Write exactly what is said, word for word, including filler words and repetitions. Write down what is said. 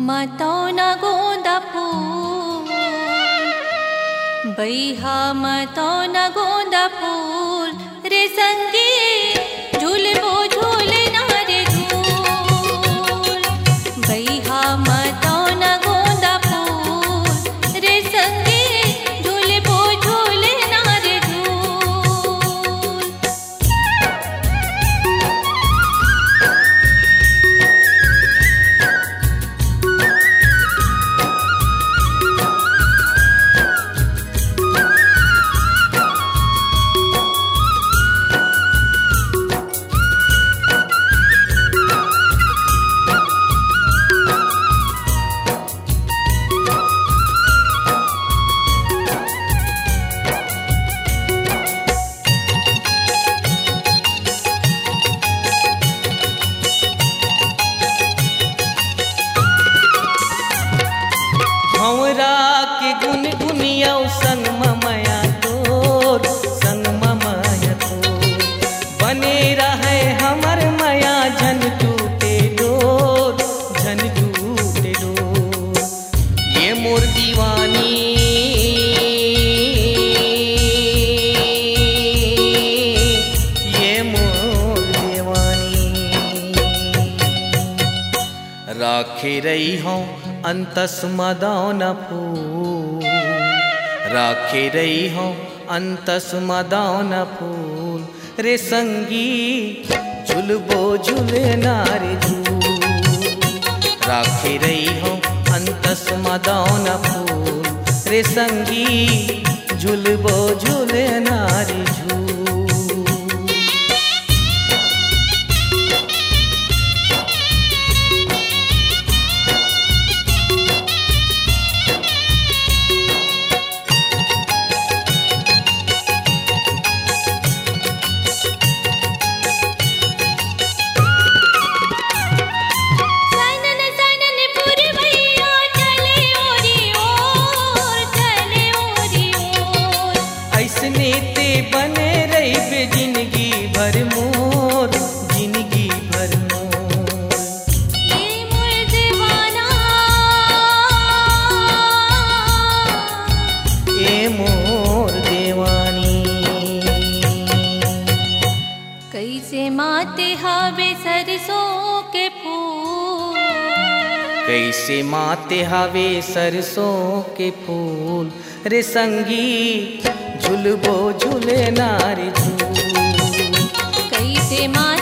मतो न गोंदा फूल बैहा मतो न गोंदा फूल रे संगी झूलबो झूलना रे झूल बैहा मतो न गोंदा फूल रे संगी झूलबो झूलना रे झूल। भंवरा के गुन गुनिया संग ममया तोर संग ममया तोर बने रहे हमर मया झन टूटे डोर झन टूटे डोर ये मोर दीवानी ये मोर दीवानी राखे रही हूँ अंतस मदौन फूल राखे रही हो अंतस मदौन फूल रे संगी झुलबो झुलना रे झूल राखे रही हो अंतस मदौन फूल रे संगी झुलबो झुलना रे झूल। ऐसने ते बने रही बे जिंदगी भर मोर जिंदगी भर मोर ये मोर दीवाना ये मोर दीवानी कैसे माते हवे सरसों के फूल कैसे माते हवे सरसों के फूल रे संगी झुलबो झुलना रे झूल कैसे मा